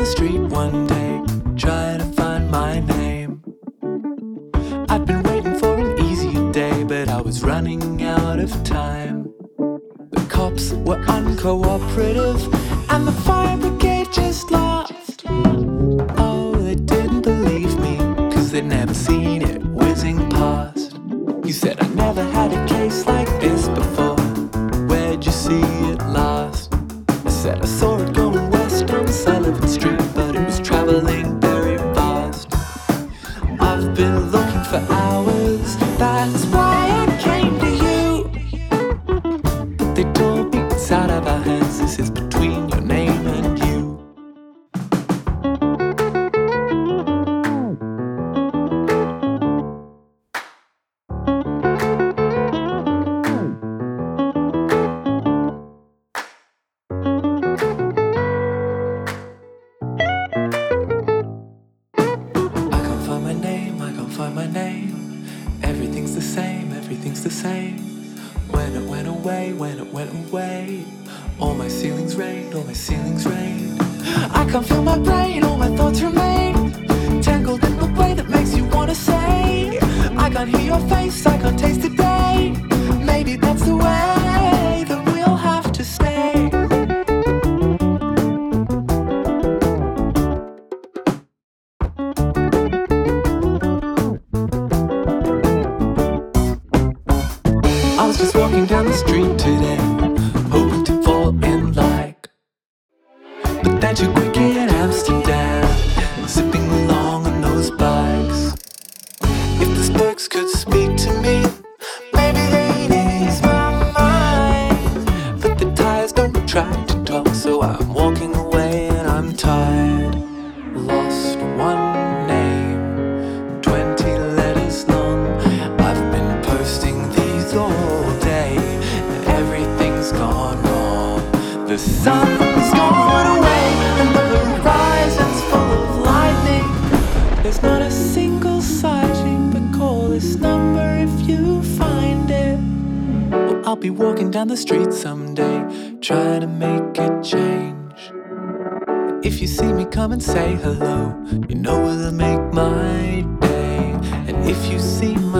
street one day, trying to find my name. I'd been waiting for an easier day, but I was running out of time. The cops were uncooperative, and the fire brigade just laughed. Oh, they didn't believe me, 'cause they'd never seen it whizzing past. You said I never had a case like this before. Where'd you see it last? I said I saw it going west on Sullivan Street, but it was traveling very fast. I've been looking for hours, that's why I came to you. But they told me it's out of our hands, this is between your name and you. Find my name. Everything's the same, everything's the same. When it went away, when it went away, all my ceilings rained, all my ceilings rained. I can't feel my brain, all my thoughts remain tangled in the way that makes you wanna say, I can't hear your face, I can't taste the day. Maybe that's the way that we'll have to stay. I was just walking down the street today, hoping to fall in like. But then too quick in Amsterdam, zipping along on those bikes. If the spokes could speak to me, maybe they'd ease my mind. But the tires don't try to talk, so I'm walking away and I'm tired. Lost one name, 20 letters long. I've been posting these all day, and everything's gone wrong. The sun's gone away, and the horizon's full of lightning. There's not a single sighting, but call this number if you find it. Well, I'll be walking down the street someday, trying to make a change. If you see me, come and say hello, you know it'll make my day. And if you see my